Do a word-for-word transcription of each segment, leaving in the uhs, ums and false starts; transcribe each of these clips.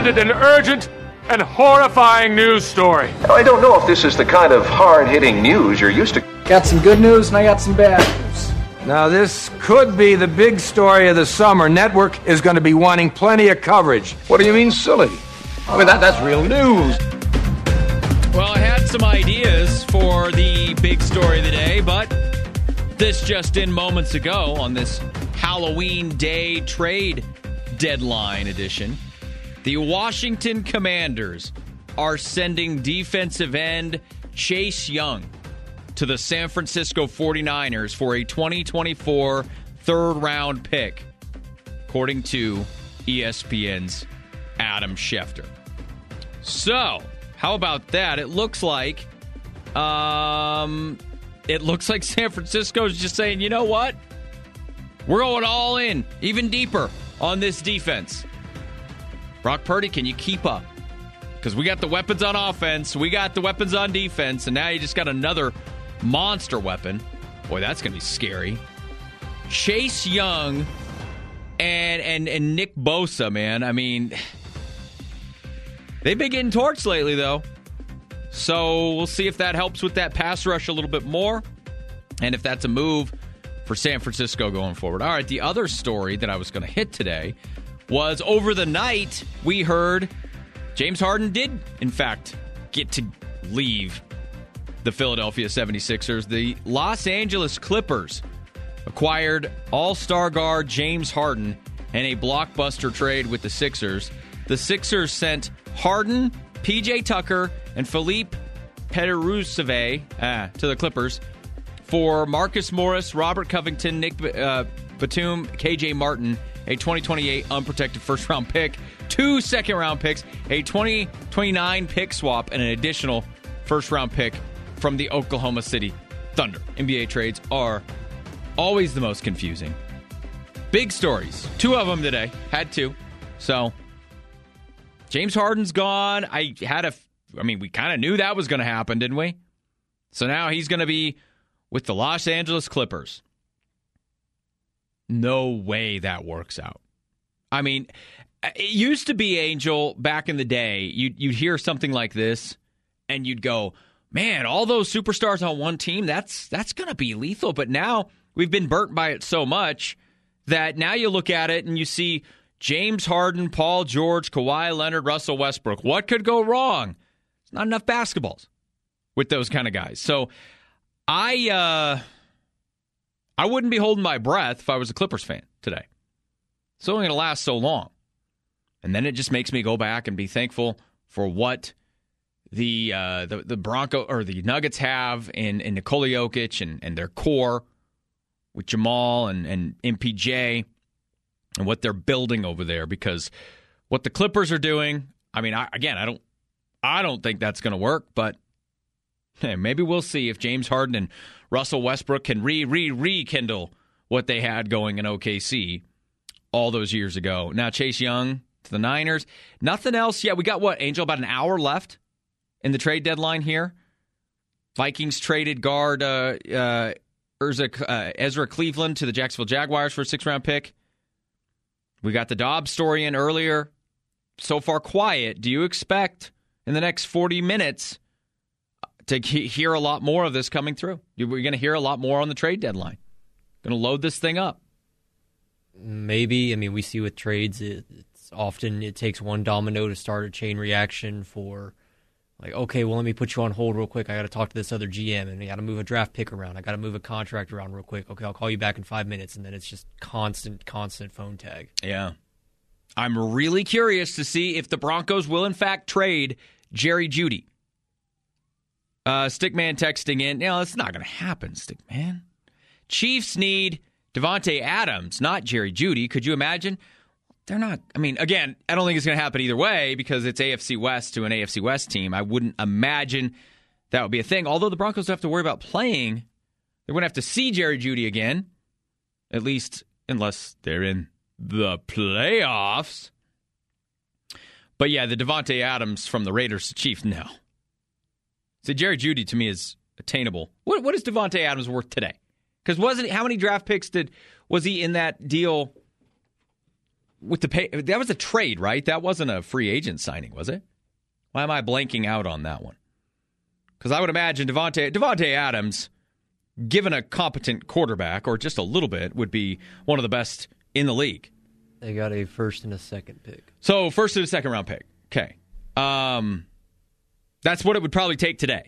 demanded an urgent and horrifying news story. Now, I don't know if this is the kind of hard-hitting news you're used to. Got some good news and I got some bad news. Now, this could be the big story of the summer. Network is going to be wanting plenty of coverage. What do you mean, silly? I mean, that, that's real news. Well, I had some ideas for the big story of the day, but this just in moments ago on this Halloween Day trade deadline edition. The Washington Commanders are sending defensive end Chase Young to the San Francisco forty-niners for a twenty twenty-four third-round pick, according to E S P N's Adam Schefter. So, how about that? It looks like, um, it looks like San Francisco is just saying, you know what? We're going all in, even deeper on this defense. Brock Purdy, can you keep up? Because we got the weapons on offense, we got the weapons on defense, and now you just got another monster weapon. Boy, that's going to be scary. Chase Young and, and, and Nick Bosa, man. I mean, they've been getting torched lately, though. So we'll see if that helps with that pass rush a little bit more, and if that's a move for San Francisco going forward. All right, the other story that I was going to hit today was over the night we heard James Harden did, in fact, get to leave the Philadelphia seventy-sixers. The Los Angeles Clippers acquired all-star guard James Harden in a blockbuster trade with the Sixers. The Sixers sent Harden, P J Tucker, and Philippe Peteruseve uh, to the Clippers for Marcus Morris, Robert Covington, Nick uh, Batum, K J Martin, a twenty twenty-eight unprotected first-round pick, two second-round picks, a twenty twenty-nine pick swap, and an additional first-round pick from the Oklahoma City Thunder. N B A trades are always the most confusing. Big stories. Two of them today. Had two. So, James Harden's gone. I had a... I mean, we kind of knew that was going to happen, didn't we? So now he's going to be with the Los Angeles Clippers. No way that works out. I mean, it used to be, Angel, back in the day, you'd, you'd hear something like this, and you'd go, man, all those superstars on one team, that's that's going to be lethal. But now we've been burnt by it so much that now you look at it and you see James Harden, Paul George, Kawhi Leonard, Russell Westbrook. What could go wrong? It's not enough basketballs with those kind of guys. So I... uh I wouldn't be holding my breath if I was a Clippers fan today. It's only going to last so long. And then it just makes me go back and be thankful for what the uh, the, the Bronco or the Nuggets have in, in Nikola Jokic and, and their core with Jamal and, and M P J and what they're building over there. Because what the Clippers are doing, I mean, I, again, I don't I don't think that's going to work, but hey, maybe we'll see if James Harden and Russell Westbrook can re, re, rekindle what they had going in O K C all those years ago. Now Chase Young to the Niners. Nothing else yet. We got, what, Angel, about an hour left in the trade deadline here. Vikings traded guard uh, uh, Ezra, uh, Ezra Cleveland to the Jacksonville Jaguars for a six-round pick. We got the Dobbs story in earlier. So far quiet. Do you expect in the next forty minutes to hear a lot more of this coming through? We're going to hear a lot more on the trade deadline. Going to load this thing up. Maybe. I mean, we see with trades, it, it's often it takes one domino to start a chain reaction for, like, okay, well, let me put you on hold real quick. I got to talk to this other G M, and I got to move a draft pick around. I got to move a contract around real quick. Okay, I'll call you back in five minutes, and then it's just constant, constant phone tag. Yeah. I'm really curious to see if the Broncos will, in fact, trade Jerry Jeudy. Uh, Stickman texting in. You know, it's not going to happen, Stickman. Chiefs need Devontae Adams, not Jerry Jeudy. Could you imagine? They're not. I mean, again, I don't think it's going to happen either way because it's A F C West to an A F C West team. I wouldn't imagine that would be a thing. Although the Broncos don't have to worry about playing. They're going to have to see Jerry Jeudy again, at least unless they're in the playoffs. But yeah, the Devontae Adams from the Raiders to Chiefs, no. So Jerry Jeudy to me is attainable. What what is Devontae Adams worth today? Because wasn't how many draft picks did was he in that deal with the pay, that was a trade, right? That wasn't a free agent signing, was it? Why am I blanking out on that one? Because I would imagine Devontae, Devontae Adams, given a competent quarterback, or just a little bit, would be one of the best in the league. They got a first and a second pick. So first and a second round pick. Okay. Um, that's what it would probably take today.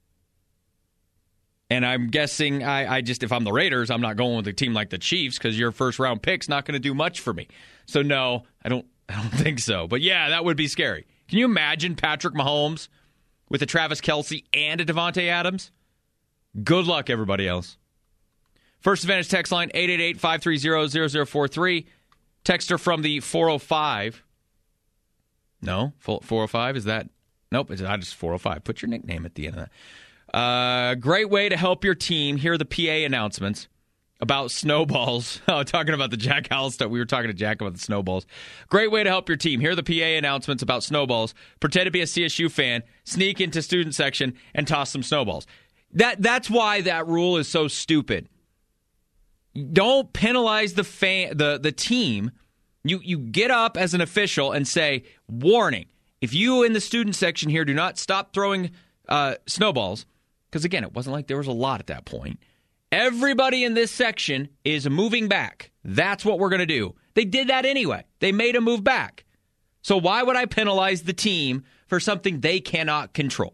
And I'm guessing, I, I just, if I'm the Raiders, I'm not going with a team like the Chiefs because your first round pick's not going to do much for me. So no, I don't, I don't think so. But yeah, that would be scary. Can you imagine Patrick Mahomes with a Travis Kelce and a Devontae Adams? Good luck, everybody else. First Advantage text line, eight eight eight, five three zero, zero zero four three. Texter from the four oh five. No, four oh five, is that? Nope, it's not just four oh five. Put your nickname at the end of that. Uh, great way to help your team hear the P A announcements about snowballs. Oh, talking about the Jack Howell stuff. We were talking to Jack about the snowballs. Great way to help your team hear the P A announcements about snowballs. Pretend to be a C S U fan, sneak into student section, and toss some snowballs. That That's why that rule is so stupid. Don't penalize the fan, the, the team. You, you get up as an official and say, warning, if you in the student section here do not stop throwing uh, snowballs, because, again, it wasn't like there was a lot at that point. Everybody in this section is moving back. That's what we're going to do. They did that anyway. They made a move back. So why would I penalize the team for something they cannot control?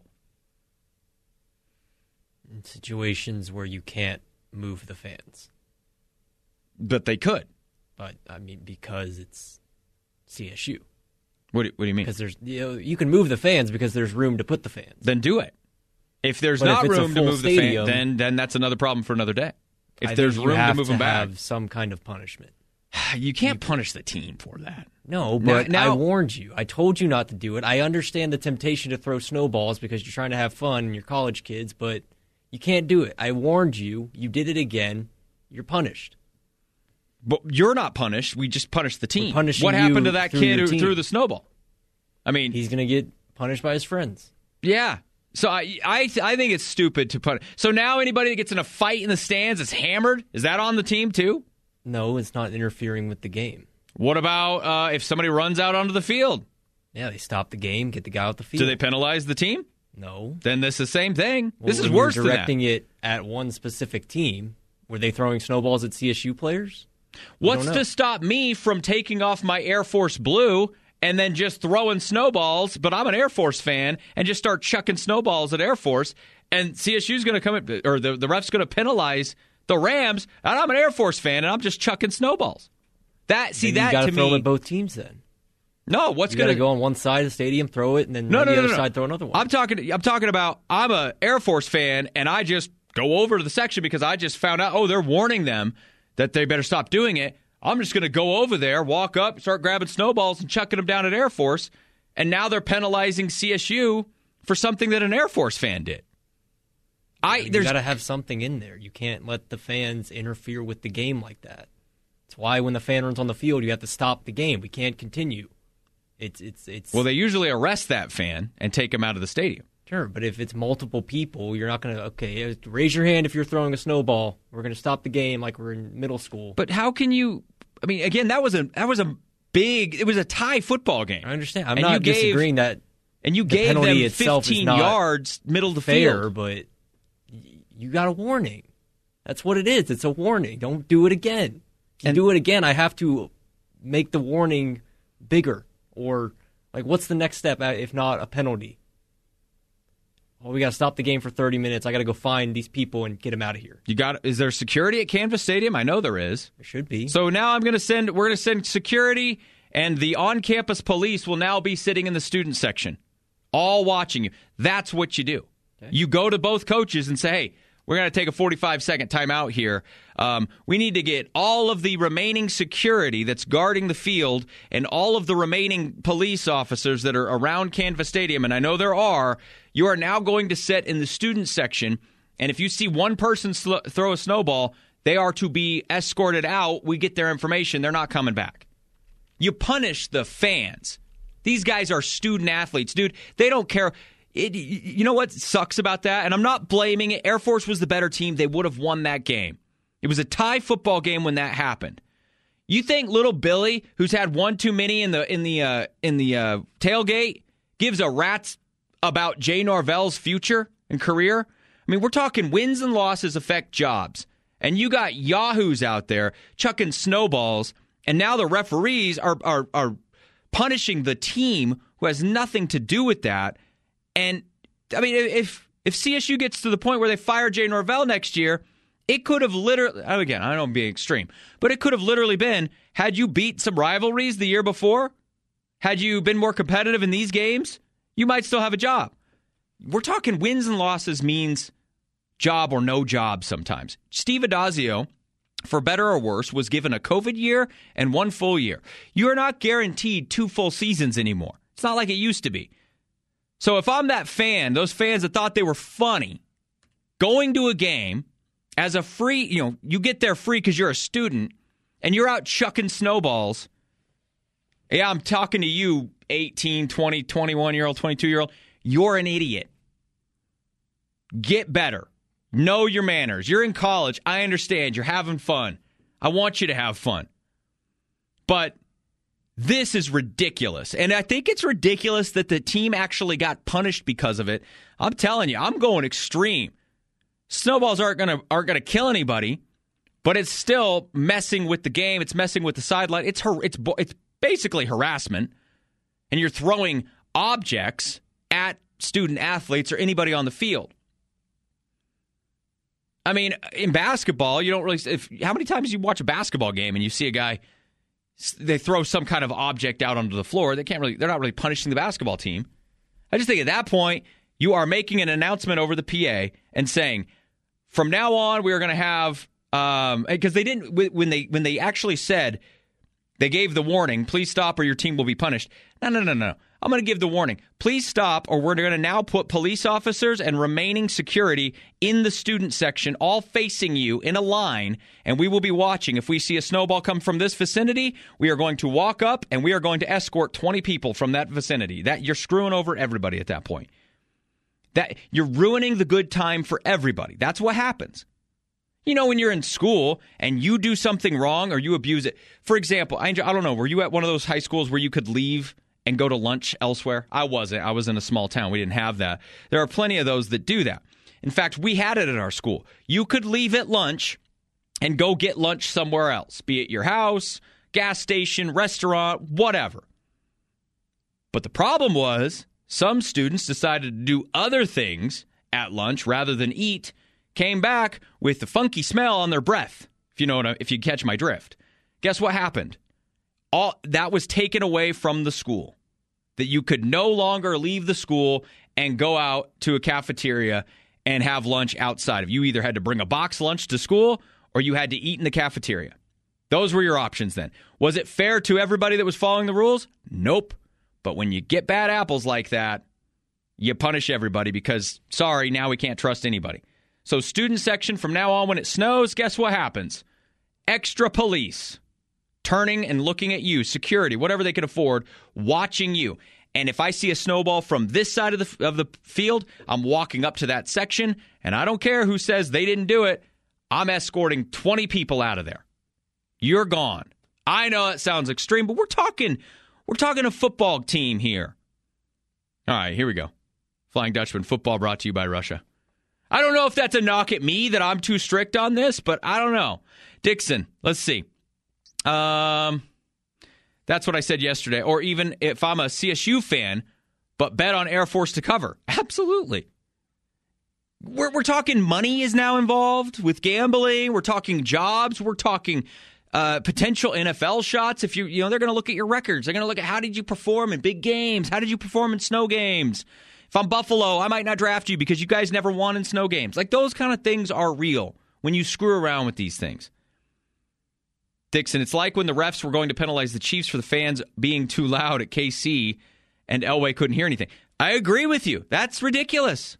In situations where you can't move the fans. But they could. But, I mean, because it's C S U. What do, what do you mean? Because there's, you know, you can move the fans because there's room to put the fans. Then do it. If there's but not if room to move stadium, the fan, then then that's another problem for another day. If I there's room to move to them back, have some kind of punishment. You can't punish the team for that. No, but now, now, I warned you. I told you not to do it. I understand the temptation to throw snowballs because you're trying to have fun and you're college kids, but you can't do it. I warned you. You did it again. You're punished. But you're not punished. We just punished the team. What happened to that kid who team. threw the snowball? I mean, he's going to get punished by his friends. Yeah. So I I, th- I think it's stupid to punish. So now anybody that gets in a fight in the stands is hammered? Is that on the team too? No, it's not interfering with the game. What about uh, if somebody runs out onto the field? Yeah, they stop the game, get the guy out the field. Do they penalize the team? No. Then this is the same thing. Well, this is worse you're than that. directing it at one specific team. Were they throwing snowballs at C S U players? What's to stop me from taking off my Air Force blue and then just throwing snowballs, but I'm an Air Force fan, and just start chucking snowballs at Air Force, and C S U's going to come, in, or the, the ref's going to penalize the Rams, and I'm an Air Force fan, and I'm just chucking snowballs. That See, then that you to throw me... them at both teams then. No, what's you going to go on one side of the stadium, throw it, and then no, on no, the no, other no. side throw another one. I'm talking, I'm talking about, I'm an Air Force fan, and I just go over to the section because I just found out, oh, they're warning them that they better stop doing it. I'm just going to go over there, walk up, start grabbing snowballs and chucking them down at Air Force, and now they're penalizing C S U for something that an Air Force fan did. I you there's got to have something in there. You can't let the fans interfere with the game like that. That's why when the fan runs on the field, you have to stop the game. We can't continue. It's it's it's. Well, they usually arrest that fan and take him out of the stadium. Sure, but if it's multiple people, you're not going to, okay, raise your hand if you're throwing a snowball. We're going to stop the game like we're in middle school. But how can you, I mean, again, that was a that was a big, it was a tie football game. I understand. I'm and not gave, disagreeing that And you the gave penalty them itself is fifteen not yards middle of the fair, field. But you got a warning. That's what it is. It's a warning. Don't do it again. If you and, do it again, I have to make the warning bigger. Or, like, what's the next step if not a penalty? Well, we got to stop the game for thirty minutes. I got to go find these people and get them out of here. You got? Is there security at Canvas Stadium? I know there is. There should be. So now I'm going to send. We're going to send security, and the on-campus police will now be sitting in the student section, all watching you. That's what you do. Okay. You go to both coaches and say, "Hey, we're going to take a forty-five second timeout here. Um, we need to get all of the remaining security that's guarding the field and all of the remaining police officers that are around Canvas Stadium, and I know there are, you are now going to sit in the student section, and if you see one person sl- throw a snowball, they are to be escorted out. We get their information. They're not coming back." You punish the fans. These guys are student athletes. Dude, they don't care. It, you know what sucks about that? And I'm not blaming it. Air Force was the better team. They would have won that game. It was a tie football game when that happened. You think little Billy, who's had one too many in the in the uh, in the uh, tailgate, gives a rat's about Jay Norvell's future and career? I mean, we're talking wins and losses affect jobs. And you got yahoos out there chucking snowballs, and now the referees are are, are punishing the team who has nothing to do with that. And, I mean, if if C S U gets to the point where they fire Jay Norvell next year, it could have literally, again, I don't want to be extreme, but it could have literally been, had you beat some rivalries the year before, had you been more competitive in these games, you might still have a job. We're talking wins and losses means job or no job sometimes. Steve Addazio, for better or worse, was given a COVID year and one full year. You are not guaranteed two full seasons anymore. It's not like it used to be. So if I'm that fan, those fans that thought they were funny, going to a game as a free, you know, you get there free because you're a student, and you're out chucking snowballs. Yeah, I'm talking to you, eighteen, twenty, twenty-one-year-old, twenty-two-year-old. You're an idiot. Get better. Know your manners. You're in college. I understand. You're having fun. I want you to have fun. But this is ridiculous. And I think it's ridiculous that the team actually got punished because of it. I'm telling you, I'm going extreme. Snowballs aren't going to aren't going to kill anybody, but it's still messing with the game. It's messing with the sideline. It's it's it's basically harassment, and you're throwing objects at student athletes or anybody on the field. I mean, in basketball, you don't really. If how many times you watch a basketball game and you see a guy, they throw some kind of object out onto the floor? They can't really. They're not really punishing the basketball team. I just think at that point you are making an announcement over the P A and saying, from now on, we are going to have, um, because they didn't, when they when they actually said, they gave the warning, please stop or your team will be punished. No, no, no, no. I'm going to give the warning. Please stop or we're going to now put police officers and remaining security in the student section, all facing you in a line, and we will be watching. If we see a snowball come from this vicinity, we are going to walk up and we are going to escort twenty people from that vicinity. That you're screwing over everybody at that point. That you're ruining the good time for everybody. That's what happens. You know, when you're in school and you do something wrong or you abuse it. For example, I, I don't know, were you at one of those high schools where you could leave and go to lunch elsewhere? I wasn't. I was in a small town. We didn't have that. There are plenty of those that do that. In fact, we had it at our school. You could leave at lunch and go get lunch somewhere else, be it your house, gas station, restaurant, whatever. But the problem was, some students decided to do other things at lunch rather than eat, came back with the funky smell on their breath, if you know what I, if you catch my drift. Guess what happened? All that was taken away from the school. That you could no longer leave the school and go out to a cafeteria and have lunch outside of. You either had to bring a box lunch to school or you had to eat in the cafeteria. Those were your options then. Was it fair to everybody that was following the rules? Nope. But when you get bad apples like that, you punish everybody because, sorry, now we can't trust anybody. So student section, from now on when it snows, guess what happens? Extra police turning and looking at you, security, whatever they can afford, watching you. And if I see a snowball from this side of the of the field, I'm walking up to that section, and I don't care who says they didn't do it. I'm escorting twenty people out of there. You're gone. I know it sounds extreme, but we're talking... We're talking a football team here. All right, here we go. Flying Dutchman football brought to you by Russia. I don't know if that's a knock at me that I'm too strict on this, but I don't know. Dixon, let's see. Um, that's what I said yesterday. Or even if I'm a C S U fan, but bet on Air Force to cover. Absolutely. We're, we're talking money is now involved with gambling. We're talking jobs. We're talking... Uh, potential N F L shots. If you, you know, they're going to look at your records. They're going to look at how did you perform in big games? How did you perform in snow games? If I'm Buffalo, I might not draft you because you guys never won in snow games. Like those kind of things are real when you screw around with these things. Dixon, it's like when the refs were going to penalize the Chiefs for the fans being too loud at K C and Elway couldn't hear anything. I agree with you. That's ridiculous.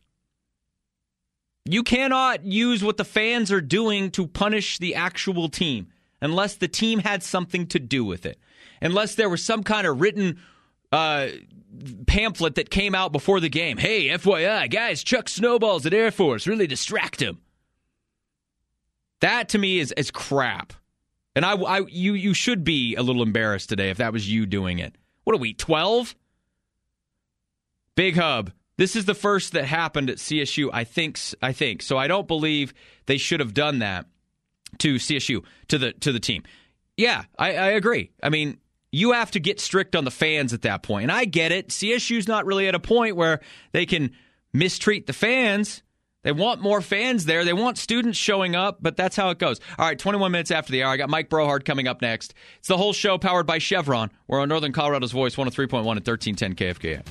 You cannot use what the fans are doing to punish the actual team. Unless the team had something to do with it. Unless there was some kind of written uh, pamphlet that came out before the game. Hey, F Y I, guys, chuck snowballs at Air Force. Really distract them. That, to me, is, is crap. And I, I, you, you should be a little embarrassed today if that was you doing it. What are we, twelve? Big Hub. This is the first that happened at C S U, I think. I think so. I don't believe they should have done that to C S U, to the to the team. Yeah, I, I agree. I mean, you have to get strict on the fans at that point, and I get it. C S U's not really at a point where they can mistreat the fans. They want more fans there. They want students showing up, but that's how it goes. All right, twenty-one minutes after the hour. I got Mike Brohard coming up next. It's the whole show powered by Chevron. We're on Northern Colorado's Voice, one oh three point one at thirteen ten K F K A.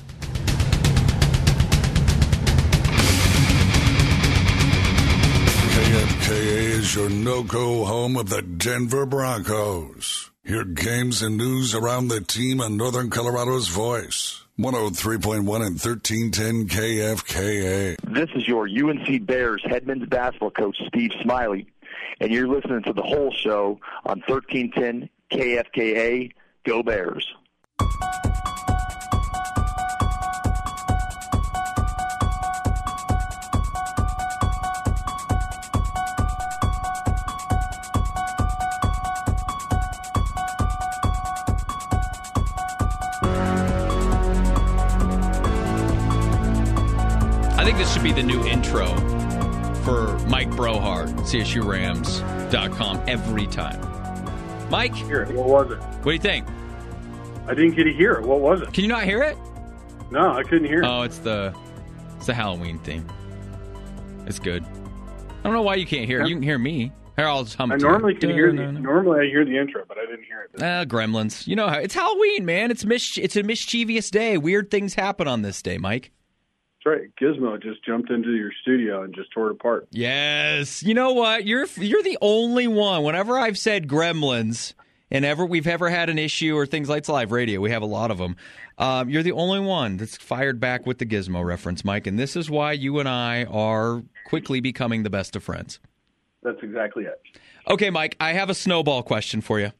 K F K A is your no-go home of the Denver Broncos. Hear games and news around the team on Northern Colorado's Voice. one oh three point one and thirteen ten K F K A. This is your U N C Bears head men's basketball coach, Steve Smiley, and you're listening to the whole show on thirteen ten K F K A. Go Bears. I think this should be the new intro for Mike Brohard, C S U Rams dot com, every time. Mike? Hear it. What was it? What do you think? I didn't get to hear it. What was it? Can you not hear it? No, I couldn't hear it. Oh, it's the it's the Halloween theme. It's good. I don't know why you can't hear it. You can hear me. Here, I'll just hum I it normally to can you. hear the, normally I hear the intro, but I didn't hear it. Ah, gremlins. You know how it's Halloween, man. It's mis- it's a mischievous day. Weird things happen on this day, Mike. That's right. Gizmo just jumped into your studio and just tore it apart. Yes. You know what? You're you're the only one. Whenever I've said gremlins, and ever we've ever had an issue or things like live radio, we have a lot of them. Um, you're the only one that's fired back with the Gizmo reference, Mike. And this is why you and I are quickly becoming the best of friends. That's exactly it. Okay, Mike, I have a snowball question for you.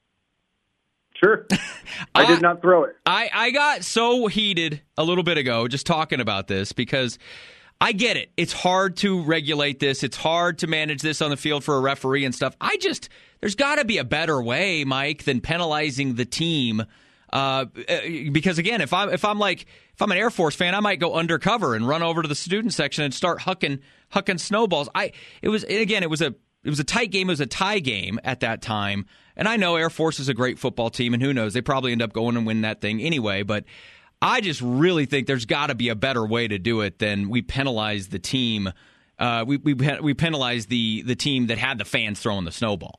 Sure. I did not throw it. I, I got so heated a little bit ago just talking about this because I get it. It's hard to regulate this. It's hard to manage this on the field for a referee and stuff. I just, there's got to be a better way, Mike, than penalizing the team. Uh, because again, if I'm if I'm like if I'm an Air Force fan, I might go undercover and run over to the student section and start hucking hucking snowballs. I it was and again it was a it was a tight game. It was a tie game at that time, and I know Air Force is a great football team, and who knows, they probably end up going and win that thing anyway. But I just really think there's got to be a better way to do it than we penalize the team. Uh, we we we penalize the the team that had the fans throwing the snowball.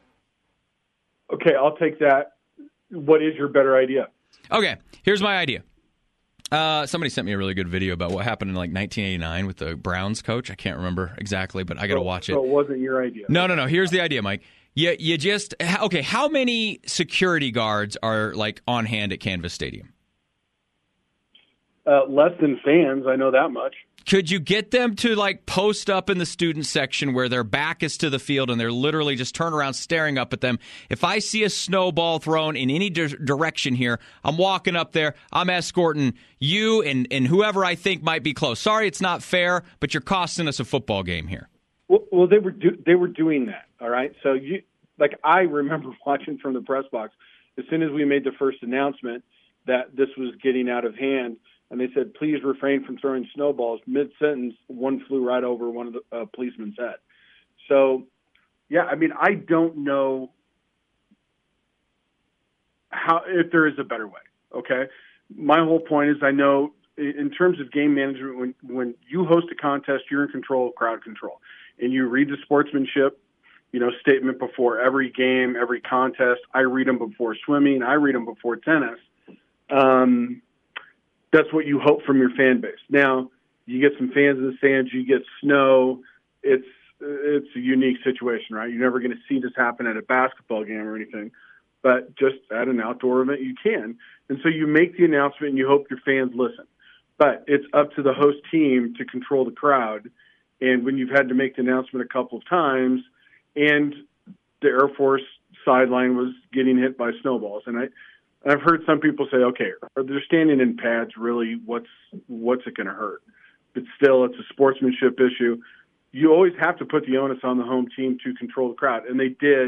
Okay, I'll take that. What is your better idea? Okay, here's my idea. Uh, somebody sent me a really good video about what happened in like nineteen eighty-nine with the Browns coach. I can't remember exactly, but I got to so, watch it. So it wasn't your idea. No, no, no. Here's the idea, Mike. You, you just, okay, how many security guards are like on hand at Canvas Stadium? Uh, less than fans, I know that much. Could you get them to like post up in the student section where their back is to the field and they're literally just turn around staring up at them? If I see a snowball thrown in any di- direction here, I'm walking up there, I'm escorting you and, and whoever I think might be close. Sorry, it's not fair, but you're costing us a football game here. Well, well they were do- they were doing that, all right? So, you like I remember watching from the press box, as soon as we made the first announcement that this was getting out of hand, and they said, please refrain from throwing snowballs. Mid-sentence, one flew right over one of the uh, policemen's head. So, yeah, I mean, I don't know how if there is a better way, okay? My whole point is I know in terms of game management, when, when you host a contest, you're in control of crowd control. And you read the sportsmanship, you know, statement before every game, every contest. I read them before swimming. I read them before tennis. Um That's what you hope from your fan base. Now, you get some fans in the stands, you get snow. It's it's a unique situation, right? You're never going to see this happen at a basketball game or anything, but just at an outdoor event, you can. And so you make the announcement and you hope your fans listen. But it's up to the host team to control the crowd. And when you've had to make the announcement a couple of times, and the Air Force sideline was getting hit by snowballs, and I. I've heard some people say, okay, are they standing in pads really? What's what's it going to hurt? But still, it's a sportsmanship issue. You always have to put the onus on the home team to control the crowd, and they did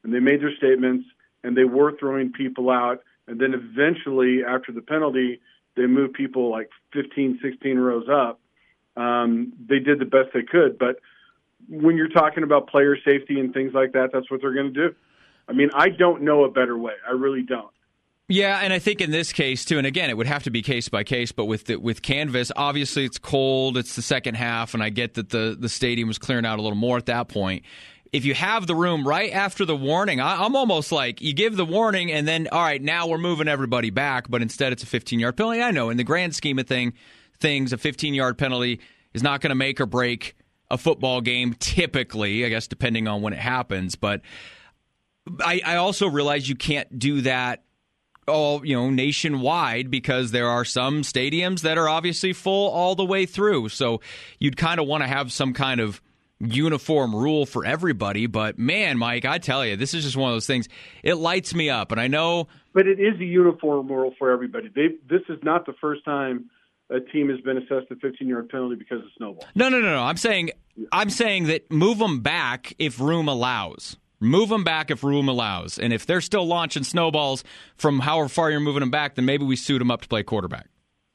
and they made their statements, and they were throwing people out. And then eventually, after the penalty, they moved people like fifteen, sixteen rows up. Um, they did the best they could. But when you're talking about player safety and things like that, that's what they're going to do. I mean, I don't know a better way. I really don't. Yeah, and I think in this case, too, and again, it would have to be case by case, but with the, with Canvas, obviously it's cold, it's the second half, and I get that the, the stadium was clearing out a little more at that point. If you have the room right after the warning, I, I'm almost like, you give the warning, and then, all right, now we're moving everybody back, but instead it's a fifteen-yard penalty. I know, in the grand scheme of thing, things, a fifteen-yard penalty is not going to make or break a football game, typically, I guess, depending on when it happens, but I, I also realize you can't do that all, you know, nationwide, because there are some stadiums that are obviously full all the way through. So you'd kind of want to have some kind of uniform rule for everybody. But man, Mike, I tell you, this is just one of those things. It lights me up, and I know. But it is a uniform rule for everybody. They, this is not the first time a team has been assessed a fifteen-yard penalty because of snowball. No, no, no, no. I'm saying, I'm saying that move them back if room allows. Move them back if room allows. And if they're still launching snowballs from however far you're moving them back, then maybe we suit them up to play quarterback.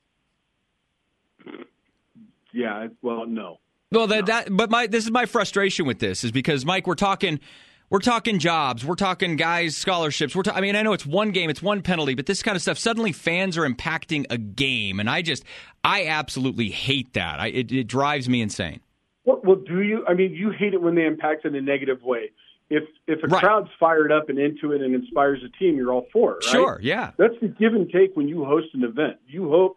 Yeah, well, no. Well, that, that but my this is my frustration with this is because, Mike, we're talking we're talking jobs, we're talking guys, scholarships. We're ta- I mean, I know it's one game, it's one penalty, but this kind of stuff, suddenly fans are impacting a game, and I just I absolutely hate that. I, it, it drives me insane. Well, well, do you? I mean, you hate it when they impact in a negative way. If if a right. crowd's fired up and into it and inspires a team, you're all for it, right? Sure, yeah. That's the give and take when you host an event. You hope,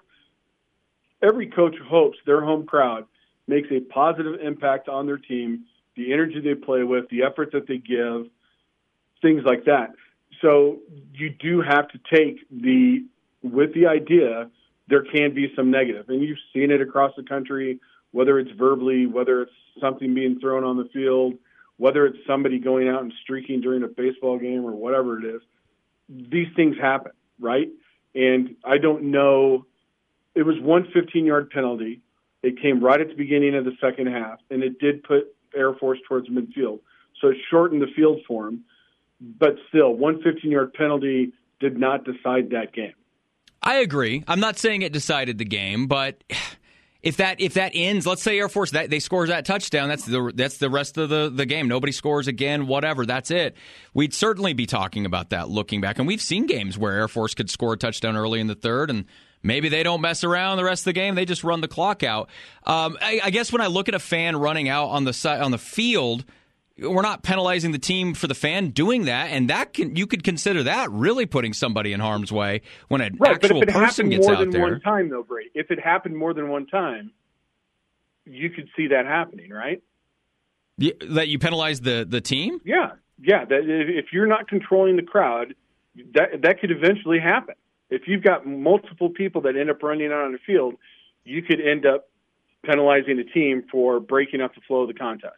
every coach hopes their home crowd makes a positive impact on their team, the energy they play with, the effort that they give, things like that. So you do have to take the, with the idea, there can be some negative. And you've seen it across the country, whether it's verbally, whether it's something being thrown on the field, whether it's somebody going out and streaking during a baseball game or whatever it is. These things happen, right? And I don't know. It was one fifteen-yard penalty. It came right at the beginning of the second half, and it did put Air Force towards midfield. So it shortened the field for him. But still, one fifteen-yard penalty did not decide that game. I agree. I'm not saying it decided the game, but if that if that ends, let's say Air Force that they scores that touchdown, that's the that's the rest of the, the game. Nobody scores again, whatever, that's it. We'd certainly be talking about that looking back. And we've seen games where Air Force could score a touchdown early in the third, and maybe they don't mess around the rest of the game. They just run the clock out. Um, I, I guess when I look at a fan running out on the side, on the field, we're not penalizing the team for the fan doing that, and that can you could consider that really putting somebody in harm's way when an right, actual but if it person happened gets more out than there. One time, though, Brady. If it happened more than one time, you could see that happening, right? Yeah, that you penalize the, the team? Yeah, yeah. That if you're not controlling the crowd, that that could eventually happen. If you've got multiple people that end up running out on the field, you could end up penalizing a team for breaking up the flow of the contest.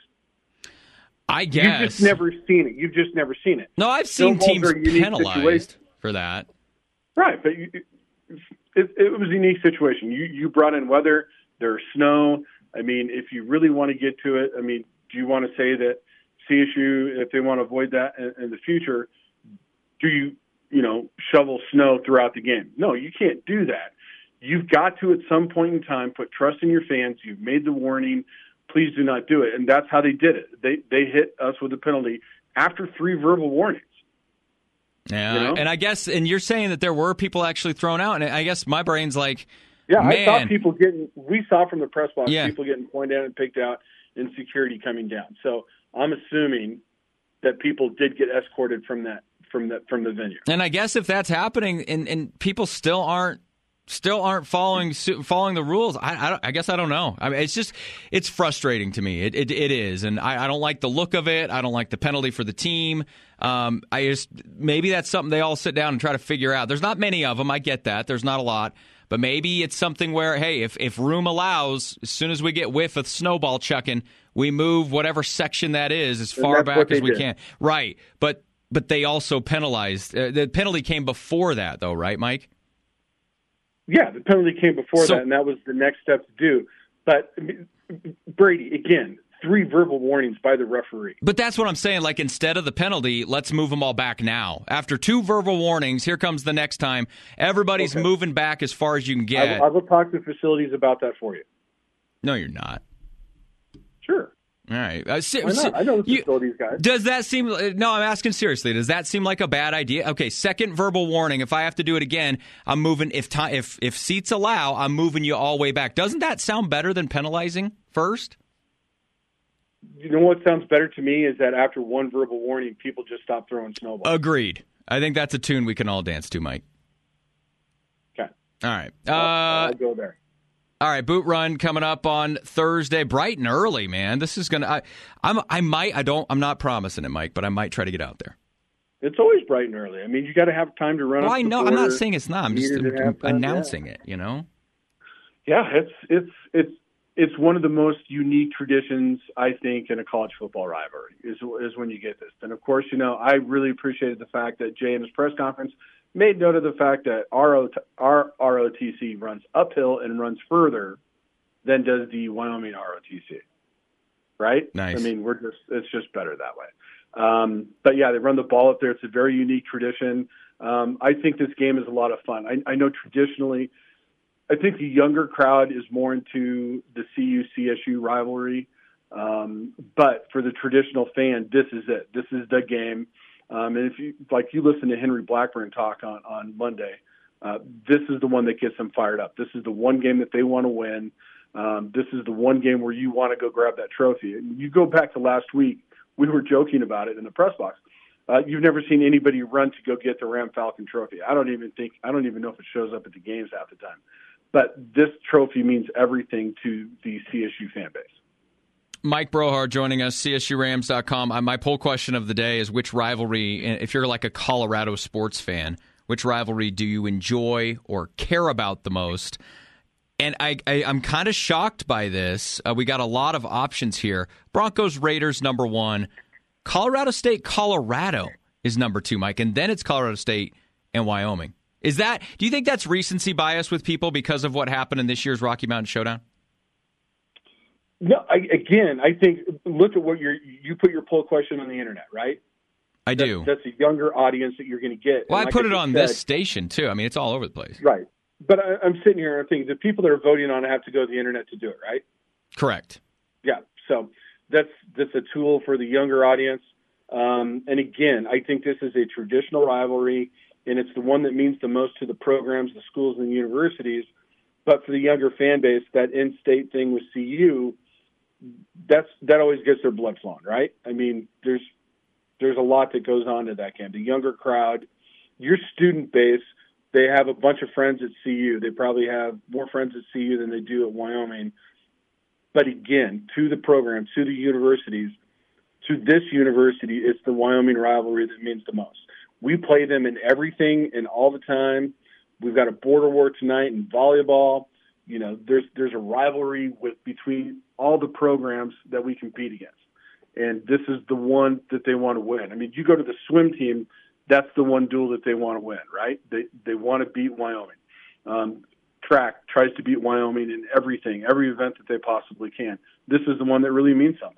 I guess. You've just never seen it. You've just never seen it. No, I've seen teams penalized situation. for that. Right, but you, it, it was a unique situation. You you brought in weather, there's snow. I mean, if you really want to get to it, I mean, do you want to say that C S U, if they want to avoid that in, in the future, do you, you know, shovel snow throughout the game? No, you can't do that. You've got to, at some point in time, put trust in your fans. You've made the warning. Please do not do it. And that's how they did it. They they hit us with a penalty after three verbal warnings. Yeah, you know? And I guess, and you're saying that there were people actually thrown out, and I guess my brain's like, yeah, man. I saw people getting, we saw from the press box, yeah. people getting pointed out and picked out and security coming down. So I'm assuming that people did get escorted from that, from that, from the venue. And I guess if that's happening and, and people still aren't, still aren't following following the rules, I, I, I guess I don't know. I mean, it's just, it's frustrating to me. It it, it is. And I, I don't like the look of it. I don't like the penalty for the team. Um, I just, maybe that's something they all sit down and try to figure out. There's not many of them. I get that. There's not a lot. But maybe it's something where, hey, if, if room allows, as soon as we get whiff of snowball chucking, we move whatever section that is as far back as we did. can. Right. But but they also penalized. Uh, the penalty came before that, though, right, Mike? Yeah, the penalty came before so, that, and that was the next step to do. But, Brady, again, three verbal warnings by the referee. But that's what I'm saying. Like, instead of the penalty, let's move them all back now. After two verbal warnings, here comes the next time. Everybody's okay. moving back as far as you can get. I will, I will talk to facilities about that for you. No, you're not. Sure. All right. Uh, Why not? I know the facilities guys. Does that seem... No, I'm asking seriously. Does that seem like a bad idea? Okay, second verbal warning. If I have to do it again, I'm moving... If time, if if seats allow, I'm moving you all the way back. Doesn't that sound better than penalizing first? You know what sounds better to me is that after one verbal warning, people just stop throwing snowballs. Agreed. I think that's a tune we can all dance to, Mike. Okay. All right. Uh, I'll, I'll go there. All right, Boot Run coming up on Thursday, bright and early, man. This is gonna. I, I'm. I might. I don't. I'm not promising it, Mike, but I might try to get out there. It's always bright and early. I mean, you got to have time to run. Well, up I know. the I'm border, not saying it's not. I'm just I'm, I'm announcing yeah. it. You know. Yeah, it's it's it's it's one of the most unique traditions I think in a college football rivalry is is when you get this. And of course, you know, I really appreciated the fact that Jay in his press conference made note of the fact that our our R O T C runs uphill and runs further than does the Wyoming R O T C, right? Nice. I mean, we're just it's just better that way. Um, but yeah, they run the ball up there. It's a very unique tradition. Um, I think this game is a lot of fun. I, I know traditionally, I think the younger crowd is more into the C U C S U rivalry. Um, but for the traditional fan, this is it. This is the game. Um, and if you like, you listen to Henry Blackburn talk on on Monday. Uh, this is the one that gets them fired up. This is the one game that they want to win. Um, this is the one game where you want to go grab that trophy. And you go back to last week, we were joking about it in the press box. Uh, you've never seen anybody run to go get the Ram Falcon trophy. I don't even think, I don't even know if it shows up at the games half the time. But this trophy means everything to the C S U fan base. Mike Brohard joining us, C S U Rams dot com. Uh, my poll question of the day is which rivalry, if you're like a Colorado sports fan, which rivalry do you enjoy or care about the most? And I, I, I'm kind of shocked by this. Uh, we got a lot of options here. Broncos, Raiders, number one. Colorado State, Colorado is number two, Mike. And then it's Colorado State and Wyoming. Is that? Do you think that's recency bias with people because of what happened in this year's Rocky Mountain Showdown? No, I, again, I think, look at what you're, you put your poll question on the internet, right? I do. That's, that's a younger audience that you're going to get. Well, and I put like it I on said, this station, too. I mean, it's all over the place. Right. But I, I'm sitting here and thinking the people that are voting on it have to go to the internet to do it, right? Correct. Yeah. So that's that's a tool for the younger audience. Um, and again, I think this is a traditional rivalry, and it's the one that means the most to the programs, the schools, and the universities. But for the younger fan base, that in-state thing with C U, that's that always gets their blood flowing, right? I mean, there's there's a lot that goes on to that game. The younger crowd, your student base. They have a bunch of friends at C U. They probably have more friends at C U than they do at Wyoming. But again, to the program, to the universities, to this university, it's the Wyoming rivalry that means the most. We play them in everything and all the time. We've got a border war tonight in volleyball. You know, there's there's a rivalry with between all the programs that we compete against. And this is the one that they want to win. I mean, you go to the swim team, that's the one duel that they want to win, right? They they want to beat Wyoming. Um, track tries to beat Wyoming in everything, every event that they possibly can. This is the one that really means something.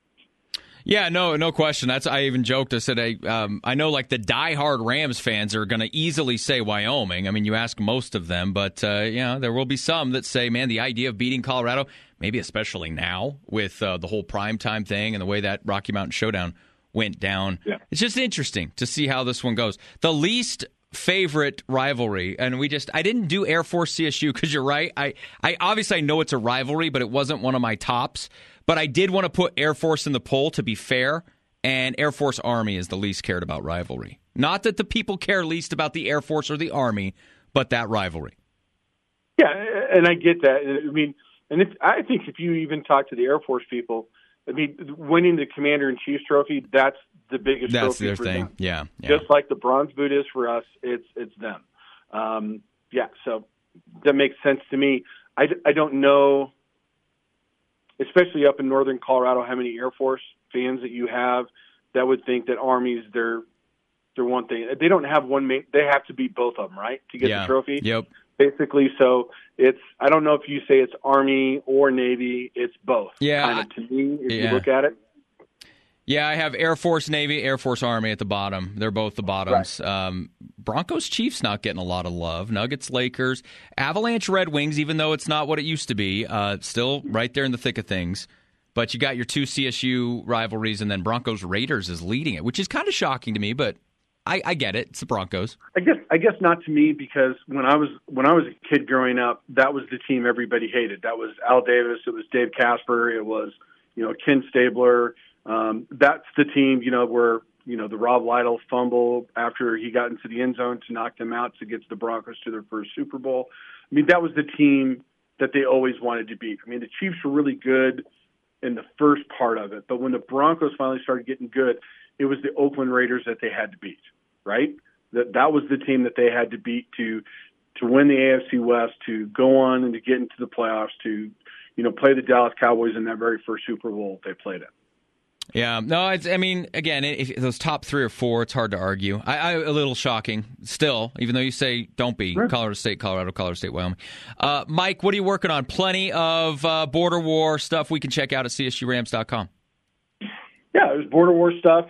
Yeah, no, no question. That's I even joked. I said, I, um, I know like the diehard Rams fans are going to easily say Wyoming. I mean, you ask most of them, but uh, you know, there will be some that say, man, the idea of beating Colorado, maybe especially now with uh, the whole primetime thing and the way that Rocky Mountain Showdown went down. Yeah. It's just interesting to see how this one goes. The least favorite rivalry, and we just I didn't do Air Force C S U because you're right. I, I obviously I know it's a rivalry, but it wasn't one of my tops. But I did want to put Air Force in the poll to be fair, and Air Force Army is the least cared about rivalry. Not that the people care least about the Air Force or the Army, but that rivalry. Yeah, and I get that. I mean, and if, I think if you even talk to the Air Force people, I mean, winning the Commander-in-Chief's trophy, that's the biggest that's trophy their for thing. them. Yeah, yeah. Just like the bronze boot is for us, it's it's them. Um, yeah, so that makes sense to me. I, I don't know, especially up in northern Colorado, how many Air Force fans that you have that would think that Army's their their one thing. They don't have one main. They have to beat both of them, right, to get yeah. the trophy. Yep. basically. So it's, I don't know if you say it's Army or Navy. It's both. Yeah. Kind of to me, if yeah. you look at it. Yeah, I have Air Force, Navy, Air Force, Army at the bottom. They're both the bottoms. Right. Um, Broncos, Chiefs not getting a lot of love. Nuggets, Lakers, Avalanche, Red Wings, even though it's not what it used to be, uh, still right there in the thick of things. But you got your two C S U rivalries, and then Broncos, Raiders is leading it, which is kind of shocking to me, but I, I get it. It's the Broncos. I guess I guess not to me, because when I was when I was a kid growing up, that was the team everybody hated. That was Al Davis. It was Dave Casper. It was, you know, Ken Stabler. Um, that's the team, you know, where, you know, the Rob Lytle fumble after he got into the end zone to knock them out to get the Broncos to their first Super Bowl. I mean, that was the team that they always wanted to beat. I mean, the Chiefs were really good in the first part of it, but when the Broncos finally started getting good, it was the Oakland Raiders that they had to beat, right? That that was the team that they had to beat to to win the A F C West, to go on and to get into the playoffs, to, you know, play the Dallas Cowboys in that very first Super Bowl they played in. Yeah, no, it's, I mean, again, if those top three or four, it's hard to argue. I, I a little shocking still, even though you say don't be. Sure. Colorado State, Colorado, Colorado State, Wyoming. Uh, Mike, what are you working on? Plenty of uh, border war stuff we can check out at C S U Rams dot com. Yeah, there's border war stuff.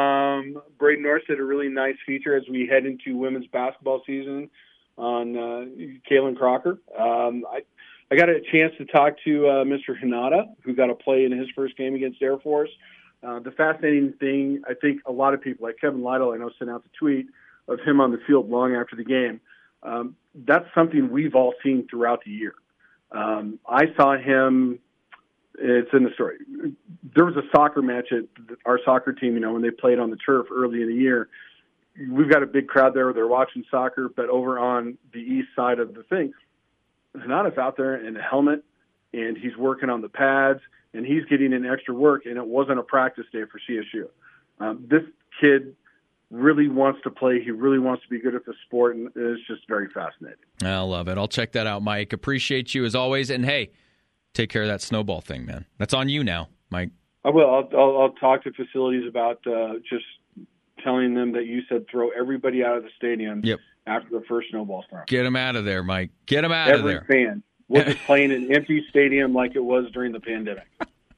Um, Braden Norris did a really nice feature as we head into women's basketball season on uh, Kalen Crocker. Um, I, I got a chance to talk to uh, Mister Hinata, who got a play in his first game against Air Force. Uh, the fascinating thing, I think a lot of people, like Kevin Lytle, I know, sent out the tweet of him on the field long after the game. Um, that's something we've all seen throughout the year. Um, I saw him, it's in the story. There was a soccer match at our soccer team, you know, when they played on the turf early in the year. We've got a big crowd there. They're watching soccer, but over on the east side of the thing, Hinata's out there in a helmet, and he's working on the pads, and he's getting in extra work, and it wasn't a practice day for C S U. Um, this kid really wants to play. He really wants to be good at the sport, and it's just very fascinating. I love it. I'll check that out, Mike. Appreciate you as always, and hey, take care of that snowball thing, man. That's on you now, Mike. I will. I'll, I'll, I'll talk to facilities about uh, just telling them that you said throw everybody out of the stadium yep. after the first snowball storm. Get them out of there, Mike. Get them out Every of there. Every fan. Wasn't playing an empty stadium like it was during the pandemic.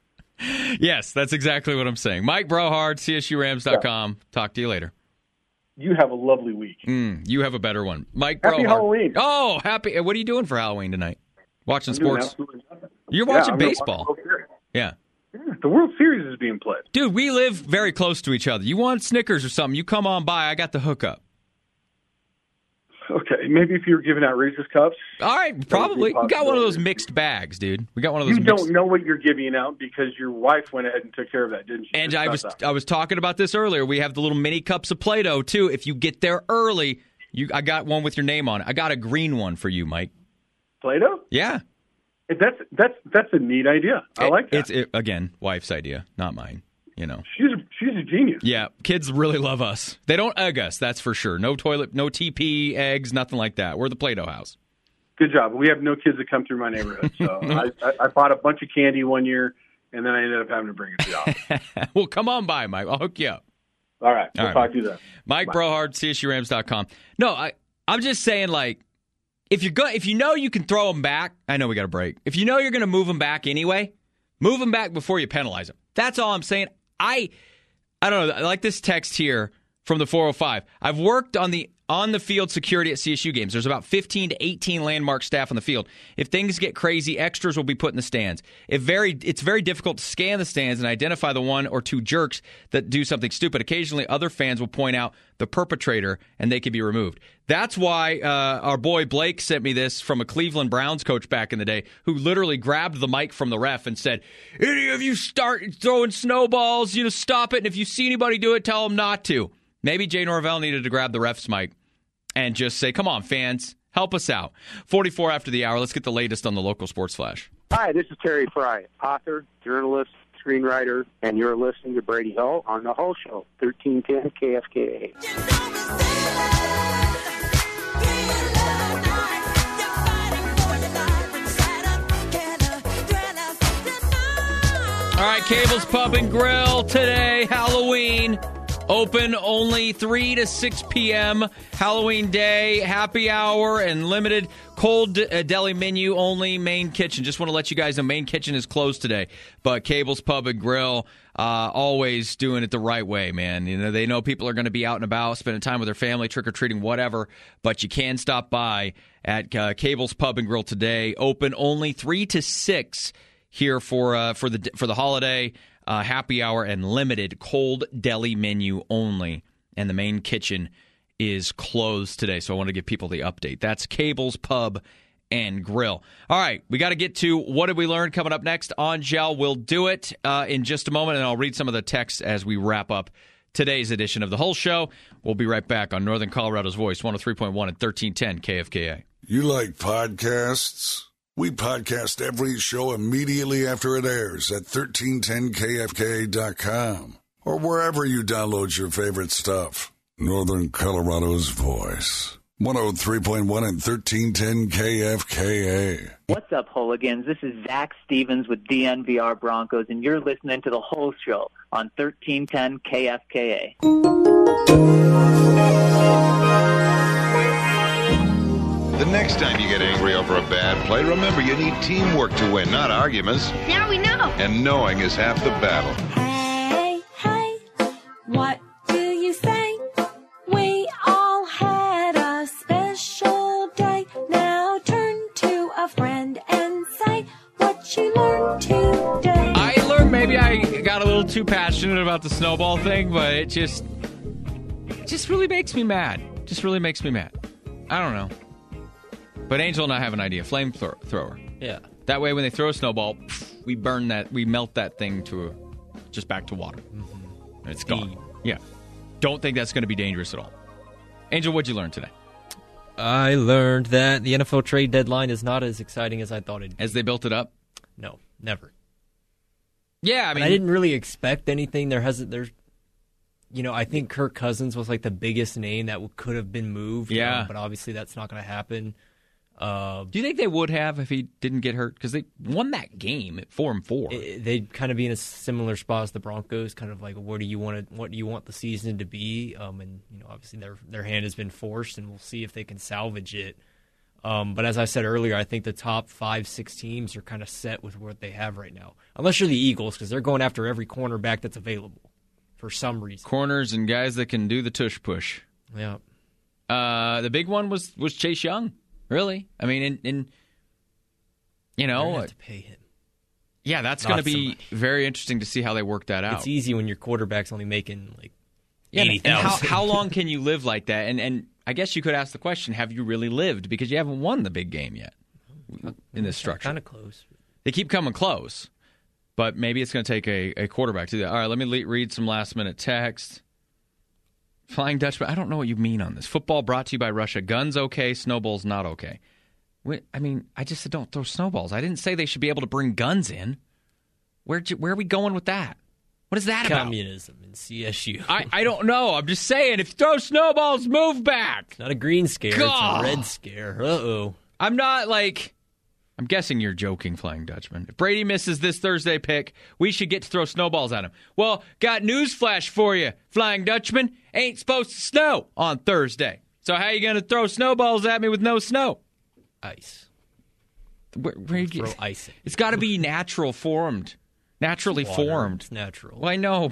Yes, that's exactly what I'm saying. Mike Brohard, C S U Rams dot com. Yeah. Talk to you later. You have a lovely week. Mm, you have a better one. Mike Happy Brohard. Halloween. Oh, happy. What are you doing for Halloween tonight? Watching I'm sports? You're yeah, watching I'm baseball. watch yeah. yeah. The World Series is being played. Dude, we live very close to each other. You want Snickers or something, you come on by. I got the hookup. Okay, maybe if you were giving out Reese's Cups. All right, probably. We got one of those mixed bags, dude. We got one of those. You mixed... don't know what you're giving out because your wife went ahead and took care of that, didn't she? And I was I was talking about this earlier. We have the little mini cups of Play-Doh, too. If you get there early, you I got one with your name on it. I got a green one for you, Mike. Play-Doh? Yeah. That's that's that's a neat idea. I it, like that. It's it, again, wife's idea, not mine. You know, she's a, she's a genius. Yeah, kids really love us. They don't egg us, that's for sure. No toilet, no T P, eggs, nothing like that. We're the Play-Doh house. Good job. We have no kids that come through my neighborhood, so I, I, I bought a bunch of candy one year, and then I ended up having to bring it to the office. Well, come on by, Mike. I'll hook you up. All right, we'll All talk right. to you then. Mike Bye. Brohard, C S U Rams dot com. No, I I'm just saying, like, if you're go, if you know you can throw them back, I know we got a break. If you know you're going to move them back anyway, move them back before you penalize them. That's all I'm saying. I. I don't know. I like this text here from the four oh five. I've worked on the on the field security at C S U games. There's about fifteen to eighteen landmark staff on the field. If things get crazy, extras will be put in the stands. It very it's very difficult to scan the stands and identify the one or two jerks that do something stupid. Occasionally, other fans will point out the perpetrator, and they can be removed. That's why uh, our boy Blake sent me this from a Cleveland Browns coach back in the day who literally grabbed the mic from the ref and said, any of you start throwing snowballs, you know, stop it. And if you see anybody do it, tell them not to. Maybe Jay Norvell needed to grab the ref's mic and just say, come on, fans, help us out. forty-four after the hour. Let's get the latest on the local sports flash. Hi, this is Terry Fry, author, journalist, screenwriter, and you're listening to Brady Hull on The Hull Show, thirteen ten K F K A. All right, Cable's Pub and Grill today, Halloween. Open only three to six p.m. Halloween day, happy hour, and limited cold uh, deli menu only. Main kitchen. Just want to let you guys know, main kitchen is closed today. But Cable's Pub and Grill, uh, always doing it the right way, man. You know, they know people are going to be out and about, spending time with their family, trick-or-treating, whatever. But you can stop by at uh, Cable's Pub and Grill today. Open only three to six here for uh, for the for the holiday. Uh, happy hour and limited cold deli menu only. And the main kitchen is closed today, so I want to give people the update. That's Cable's Pub and Grill. All right, we got to get to what did we learn coming up next on Gel. We'll do it uh, in just a moment, and I'll read some of the texts as we wrap up today's edition of The Whole Show. We'll be right back on Northern Colorado's Voice, one oh three point one and thirteen ten K F K A. You like podcasts? We podcast every show immediately after it airs at thirteen ten K F K A dot com or wherever you download your favorite stuff. Northern Colorado's Voice, one oh three point one and thirteen ten K F K A. What's up, hooligans? This is Zach Stevens with D N V R Broncos, and you're listening to The Whole Show on thirteen ten K F K A. The next time you get angry over a bad play, remember you need teamwork to win, not arguments. Now we know. And knowing is half the battle. Hey, hey, what do you say? We all had a special day. Now turn to a friend and say what you learned today. I learned maybe I got a little too passionate about the snowball thing, but it just, it just really makes me mad. Just really makes me mad. I don't know. But Angel and I have an idea. Flamethrower. Yeah. That way when they throw a snowball, we burn that, we melt that thing to a, just back to water. Mm-hmm. And it's gone. Yeah. Don't think that's going to be dangerous at all. Angel, what'd you learn today? I learned that the N F L trade deadline is not as exciting as I thought it'd be. As they built it up? No, never. Yeah, I mean... And I didn't really expect anything. There hasn't... There's, you know, I think Kirk Cousins was like the biggest name that could have been moved. Yeah. Um, but obviously that's not going to happen. Uh, Do you think they would have if he didn't get hurt? Because they won that game at four and four. It, they'd kind of be in a similar spot as the Broncos, kind of like where do you want to, what do you want the season to be? Um, and you know, obviously their their hand has been forced, and we'll see if they can salvage it. Um, but as I said earlier, I think the top five, six teams are kind of set with what they have right now, unless you're the Eagles, because they're going after every cornerback that's available for some reason. Corners and guys that can do the tush push. Yeah. Uh, the big one was was Chase Young. Really? I mean, in, in you know, have to pay him. Yeah, that's going to be very interesting to see how they work that out. It's easy when your quarterback's only making like yeah, eighty thousand. How, how long can you live like that? And and I guess you could ask the question: have you really lived? Because you haven't won the big game yet in this structure. Kind of close. They keep coming close, but maybe it's going to take a, a quarterback to do that. All right, let me le- read some last minute text. Flying Dutchman, I don't know what you mean on this. Football brought to you by Russia. Guns okay, snowballs not okay. I mean, I just said don't throw snowballs. I didn't say they should be able to bring guns in. Where where are we going with that? What is that about? Communism in C S U. I, I don't know. I'm just saying, if you throw snowballs, move back. It's not a green scare. God. It's a red scare. Uh-oh. I'm not like... I'm guessing you're joking, Flying Dutchman. If Brady misses this Thursday pick, we should get to throw snowballs at him. Well, got news flash for you, Flying Dutchman. Ain't supposed to snow on Thursday. So how you going to throw snowballs at me with no snow? Ice. Where, where you get, throw ice at it's got to be natural formed. Naturally it's water, formed. It's natural. Well, I know.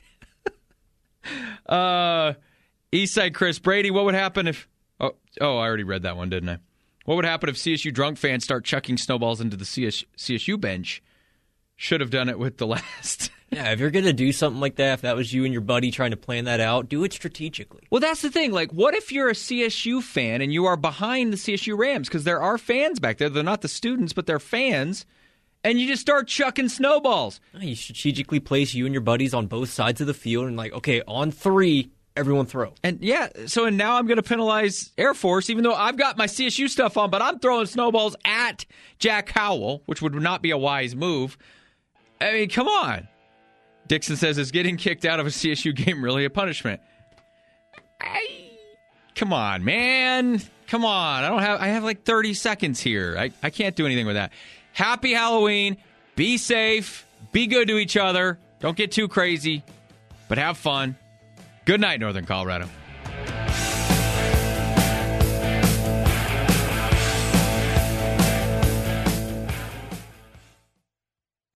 uh, Eastside Chris, Brady, what would happen if... Oh, oh, I already read that one, didn't I? What would happen if C S U drunk fans start chucking snowballs into the C S U bench? Should have done it with the last. Yeah, if you're going to do something like that, if that was you and your buddy trying to plan that out, do it strategically. Well, that's the thing. Like, what if you're a C S U fan and you are behind the C S U Rams? Because there are fans back there. They're not the students, but they're fans. And you just start chucking snowballs. You strategically place you and your buddies on both sides of the field and like, okay, on three, everyone throw. And yeah, so and now I'm going to penalize Air Force, even though I've got my C S U stuff on, but I'm throwing snowballs at Jack Howell, which would not be a wise move. I mean, come on. Dixon says, is getting kicked out of a C S U game really a punishment? I, come on, man. Come on. I don't have I have like thirty seconds here. I, I can't do anything with that. Happy Halloween. Be safe. Be good to each other. Don't get too crazy, but have fun. Good night, Northern Colorado.